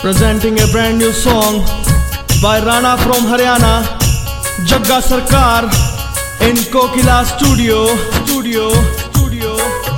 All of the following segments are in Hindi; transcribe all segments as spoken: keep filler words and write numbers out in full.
presenting a brand new song by Rana from Haryana, Jagga Sarkar in Kokila Studio, Studio, Studio.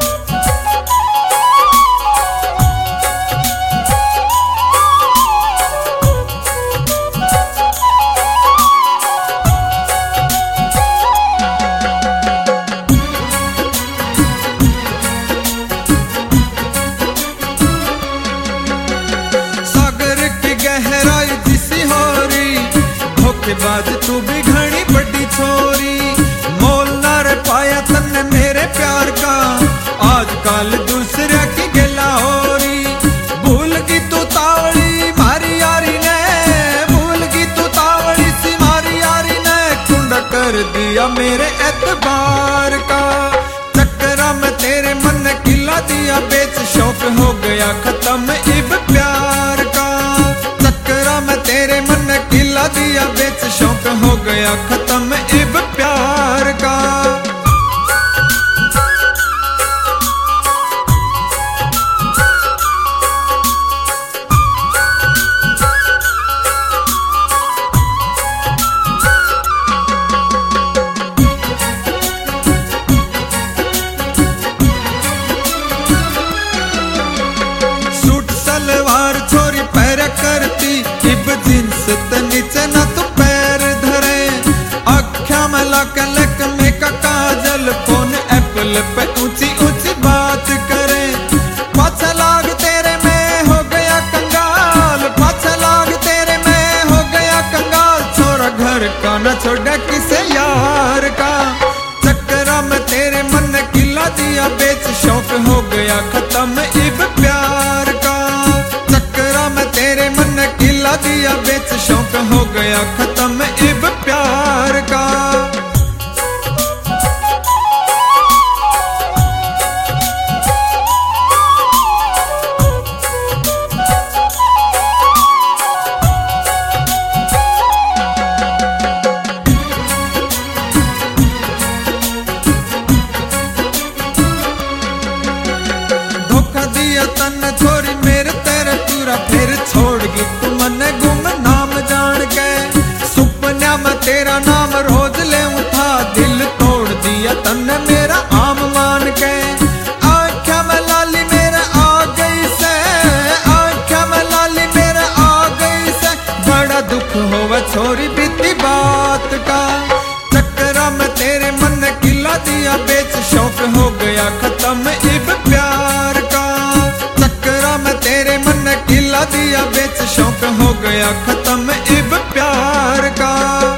गहराई जिसी होरी धोखेबाज तू भी घनी बड़ी छोरी, मोल ना रे पाया तन्ने मेरे प्यार का, आजकल दूसरे की गिला होरी। भूल की तू तावड़ी मारी यारी ने, भूल की तू तावड़ी सी मारी यारी ने, कुंडा कर दिया मेरे एतबार का। चक्करा में तेरे मन ने किला दिया बेच, शौक हो गया खत्म इब प्यार का। तेरे मन ने किला दिया बेच, शौक हो गया खत्म इब प्यार का। सूट सलवार छोरी पैर करती, जींस ते नीचे ना तू पैर धरे, अख्या में लाके लक में का काजल, फोन एप्पल पे ऊंची ऊंची बात करे। पाछा लाग तेरे में हो गया कंगाल, पाछा लाग तेरे में हो गया कंगाल, छोरा घर का न छोड़ा किसे यार का। चक्करा में तेरे मन ने किला दिया बेच, शौक हो गया खत्म इब प्यार का। चक्करा में तेरे मन ने किला दिया बेच, शौक हो गया खत्म इब प्यार का। धोखा दिया तन्ने छोरी मेरे तेरे पूरा, फिर छोड़गी तू मने गुम नाम जान के। सुपना में तेरा नाम रोज ले उठा, दिल तोड़ दिया तन्ने मेरा आम मान के। आँखा में लाली मेरे आ गई से, आँखा में लाली मेरे आ गई से, बड़ा दुख होवा छोरी बीती बात का। चक्करा में तेरे मन ने किला दिया बेच, शौक हो गया खत्म इब प्यार का। चक्करा में तेरे मन ने किला दिया बेच, शौक हो गया खत्म इब प्यार का।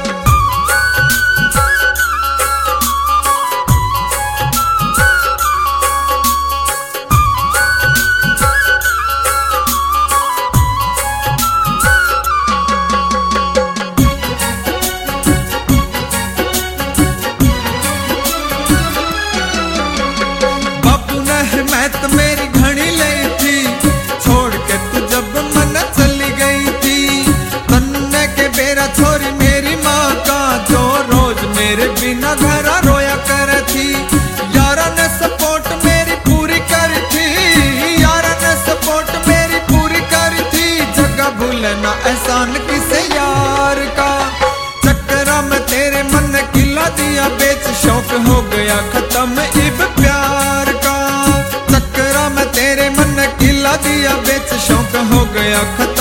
बापू ने हिम्मत मेरी घनी ली थी, छोड़ के तू जब मन चली गई थी। तन्ने के बेरा छोरी मेरी माँ का, जो रोज मेरे बिना घरा रोया कर थी। यारा ने सपोर्ट मेरी पूरी करी थी, यारा ने सपोर्ट मेरी पूरी करी थी। जगह भूलना एहसान किसे यार का। चक्करा में तेरे मन ने किला दिया बेच, शौक हो गया खत्म इब प्यार का। चक्करा में तेरे मन ने किला दिया बेच, शौक हो गया खत्म।